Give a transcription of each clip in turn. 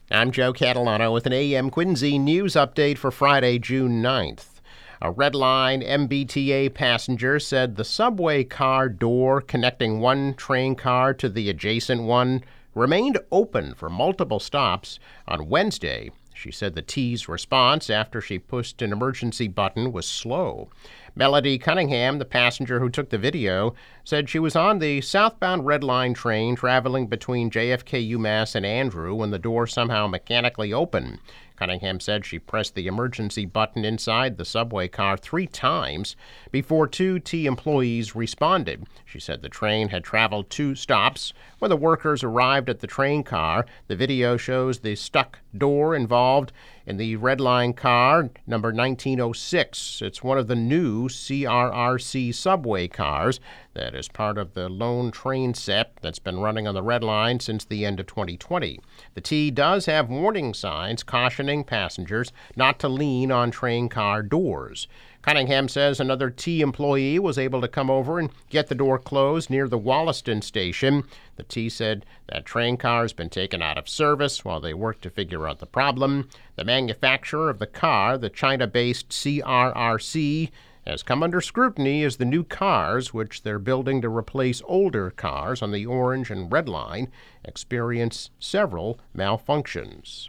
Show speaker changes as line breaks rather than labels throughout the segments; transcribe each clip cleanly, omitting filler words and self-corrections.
I'm Joe Catalano with an AM Quincy news update for Friday, June 9th. A Red Line MBTA passenger said the subway car door connecting one train car to the adjacent one remained open for multiple stops on Wednesday. She said the T's response after she pushed an emergency button was slow. Melody Cunningham, the passenger who took the video, said she was on the southbound Red Line train traveling between JFK UMass and Andrew when the door somehow mechanically opened. Cunningham said she pressed the emergency button inside the subway car 3 times before 2 T employees responded. She said the train had traveled 2 stops. When the workers arrived at the train car, the video shows the stuck door involved in the Red Line car, number 1906. It's one of the new CRRC subway cars that is part of the lone train set that's been running on the Red Line since the end of 2020. The T does have warning signs cautioning passengers not to lean on train car doors. Cunningham says another T employee was able to come over and get the door closed near the Wollaston station. The T said that train car has been taken out of service while they work to figure out the problem. The manufacturer of the car, the China-based CRRC, has come under scrutiny as the new cars, which they're building to replace older cars on the Orange and Red Line, experience several malfunctions.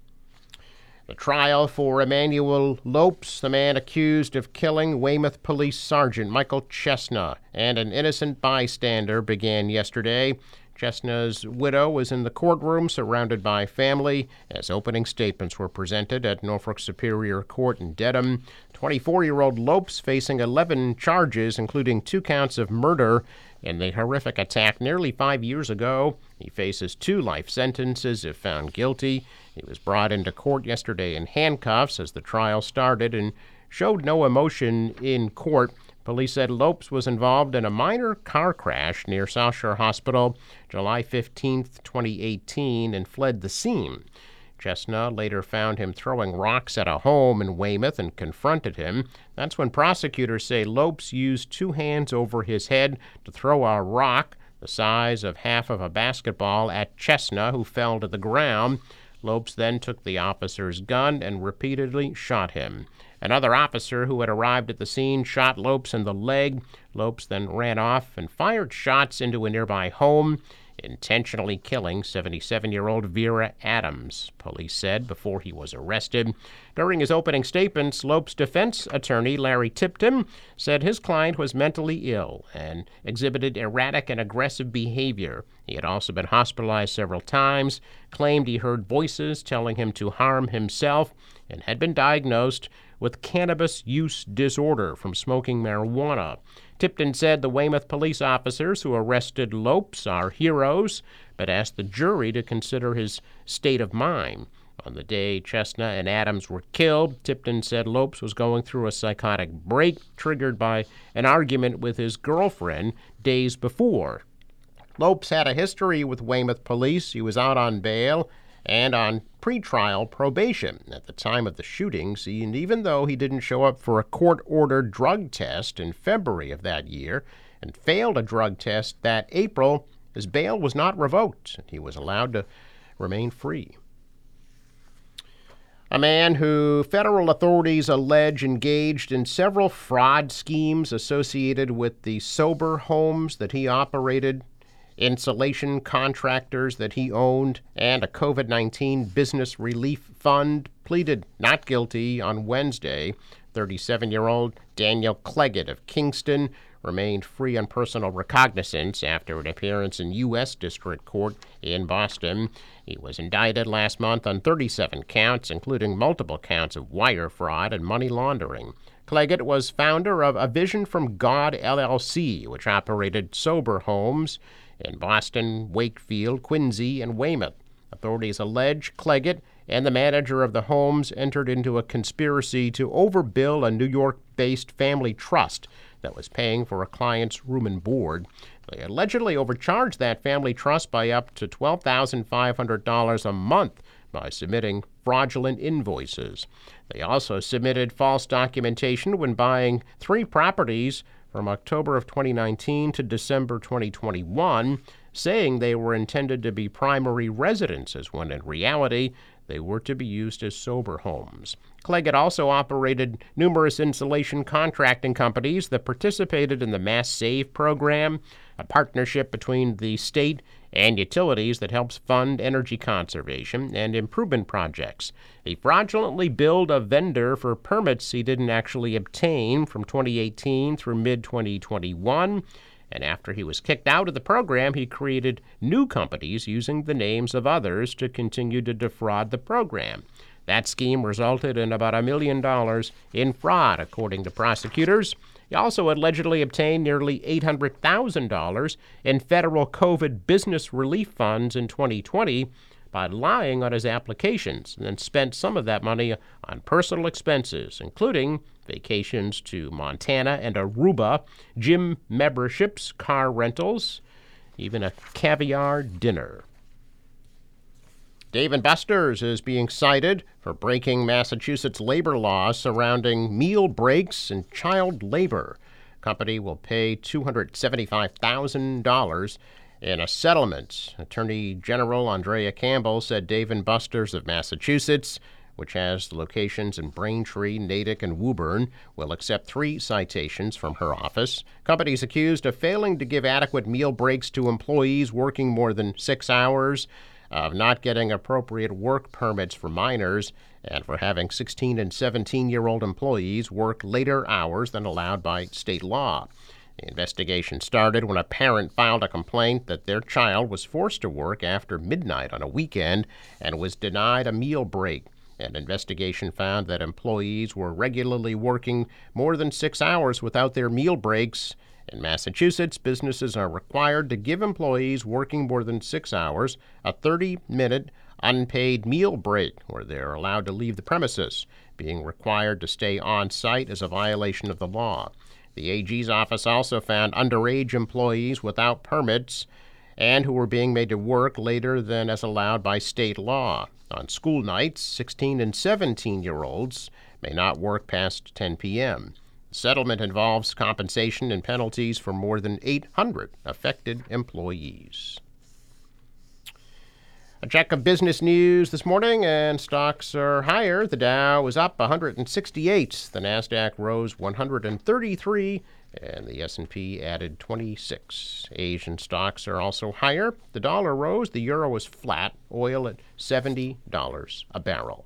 The trial for Emmanuel Lopes, the man accused of killing Weymouth Police Sergeant Michael Chesna and an innocent bystander, began yesterday. Chesna's widow was in the courtroom surrounded by family as opening statements were presented at Norfolk Superior Court in Dedham. 24-year-old Lopes facing 11 charges, including 2 counts of murder in the horrific attack nearly 5 years ago. He faces 2 life sentences if found guilty. He was brought into court yesterday in handcuffs as the trial started and showed no emotion in court. Police said Lopes was involved in a minor car crash near South Shore Hospital July 15, 2018, and fled the scene. Chesna later found him throwing rocks at a home in Weymouth and confronted him. That's when prosecutors say Lopes used 2 hands over his head to throw a rock the size of half of a basketball at Chesna, who fell to the ground. Lopes then took the officer's gun and repeatedly shot him. Another officer who had arrived at the scene shot Lopes in the leg. Lopes then ran off and fired shots into a nearby home, intentionally killing 77-year-old Vera Adams, police said before he was arrested. During his opening statements, Lopes' defense attorney, Larry Tipton, said his client was mentally ill and exhibited erratic and aggressive behavior. He had also been hospitalized several times, claimed he heard voices telling him to harm himself, and had been diagnosed with cannabis use disorder from smoking marijuana. Tipton said the Weymouth police officers who arrested Lopes are heroes, but asked the jury to consider his state of mind. On the day Chesna and Adams were killed, Tipton said Lopes was going through a psychotic break triggered by an argument with his girlfriend days before. Lopes had a history with Weymouth police. He was out on bail and on pretrial probation at the time of the shootings, and even though he didn't show up for a court-ordered drug test in February of that year and failed a drug test that April, his bail was not revoked, and he was allowed to remain free. A man who federal authorities allege engaged in several fraud schemes associated with the sober homes that he operated, insulation contractors that he owned, and a COVID-19 business relief fund, pleaded not guilty on Wednesday. 37-year-old Daniel Cleggett of Kingston remained free on personal recognizance after an appearance in U.S. District Court in Boston. He was indicted last month on 37 counts, including multiple counts of wire fraud and money laundering. Cleggett was founder of A Vision from God, LLC, which operated sober homes in Boston, Wakefield, Quincy, and Weymouth. Authorities allege Cleggett and the manager of the homes entered into a conspiracy to overbill a New York-based family trust that was paying for a client's room and board. They allegedly overcharged that family trust by up to $12,500 a month by submitting fraudulent invoices. They also submitted false documentation when buying 3 properties from October of 2019 to December 2021. saying they were intended to be primary residences when in reality they were to be used as sober homes. Clegg had also operated numerous insulation contracting companies that participated in the Mass Save program, a partnership between the state and utilities that helps fund energy conservation and improvement projects. He fraudulently billed a vendor for permits he didn't actually obtain from 2018 through mid-2021. And after he was kicked out of the program, he created new companies using the names of others to continue to defraud the program. That scheme resulted in about $1 million in fraud, according to prosecutors. He also allegedly obtained nearly $800,000 in federal COVID business relief funds in 2020 by lying on his applications, and then spent some of that money on personal expenses, including vacations to Montana and Aruba, gym memberships, car rentals, even a caviar dinner. Dave & Buster's is being cited for breaking Massachusetts labor laws surrounding meal breaks and child labor. The company will pay $275,000 in a settlement. Attorney General Andrea Campbell said Dave & Buster's of Massachusetts, which has locations in Braintree, Natick, and Woburn, will accept 3 citations from her office. Companies accused of failing to give adequate meal breaks to employees working more than 6 hours, of not getting appropriate work permits for minors, and for having 16 and 17-year-old employees work later hours than allowed by state law. The investigation started when a parent filed a complaint that their child was forced to work after midnight on a weekend and was denied a meal break. An investigation found that employees were regularly working more than 6 hours without their meal breaks. In Massachusetts, businesses are required to give employees working more than 6 hours a 30-minute unpaid meal break, where they are allowed to leave the premises. Being required to stay on site is a violation of the law. The AG's office also found underage employees without permits and who were being made to work later than as allowed by state law. On school nights, 16 and 17-year-olds may not work past 10 p.m. The settlement involves compensation and penalties for more than 800 affected employees. A check of business news this morning, and stocks are higher. The Dow was up 168. The Nasdaq rose 133, and the S&P added 26. Asian stocks are also higher. The dollar rose. The euro was flat. Oil at $70 a barrel.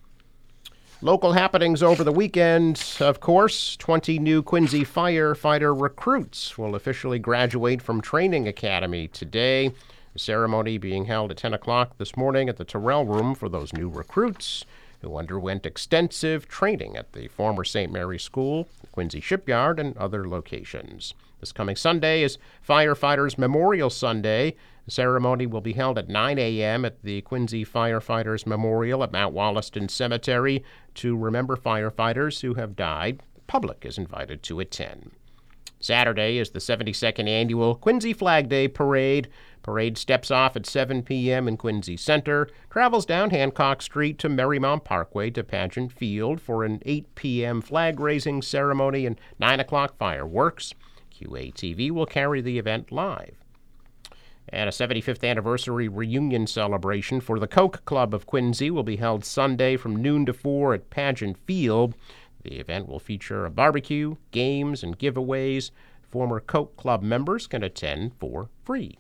Local happenings over the weekend, of course. 20 new Quincy firefighter recruits will officially graduate from training academy today. The ceremony being held at 10 o'clock this morning at the Terrell Room for those new recruits who underwent extensive training at the former St. Mary's School, the Quincy Shipyard, and other locations. This coming Sunday is Firefighters Memorial Sunday. The ceremony will be held at 9 a.m. at the Quincy Firefighters Memorial at Mount Wollaston Cemetery to remember firefighters who have died. The public is invited to attend. Saturday is the 72nd annual Quincy Flag Day Parade. Parade steps off at 7 p.m. in Quincy Center, travels down Hancock Street to Marymount Parkway to Pageant Field for an 8 p.m. flag-raising ceremony and 9 o'clock fireworks. QATV will carry the event live. And a 75th anniversary reunion celebration for the Coke Club of Quincy will be held Sunday from noon to 4 at Pageant Field. The event will feature a barbecue, games, and giveaways. Former Coke Club members can attend for free.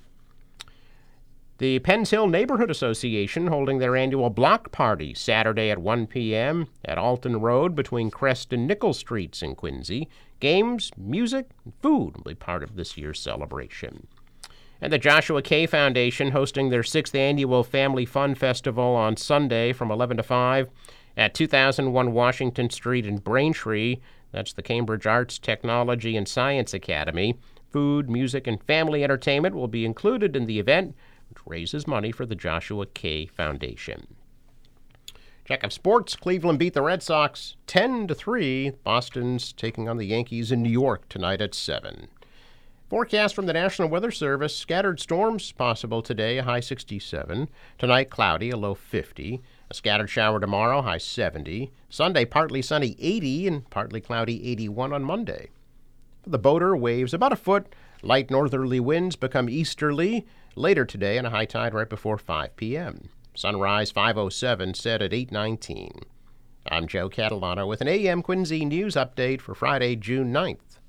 The Penns Hill Neighborhood Association holding their annual block party Saturday at 1 p.m. at Alton Road between Crest and Nickel Streets in Quincy. Games, music, and food will be part of this year's celebration. And the Joshua K. Foundation hosting their 6th annual Family Fun Festival on Sunday from 11 to 5 at 2001 Washington Street in Braintree. That's the Cambridge Arts, Technology, and Science Academy. Food, music, and family entertainment will be included in the event, which raises money for the Joshua K. Foundation. Check of sports. Cleveland beat the Red Sox 10-3. Boston's taking on the Yankees in New York tonight at 7. Forecast from the National Weather Service. Scattered storms possible today, a high 67. Tonight, cloudy, a low 50. A scattered shower tomorrow, high 70. Sunday, partly sunny, 80, and partly cloudy, 81 on Monday. For the boater, waves about a foot. Light northerly winds become easterly later today and a high tide right before 5 p.m. Sunrise 5:07, set at 8:19. I'm Joe Catalano with an AM Quincy news update for Friday, June 9th.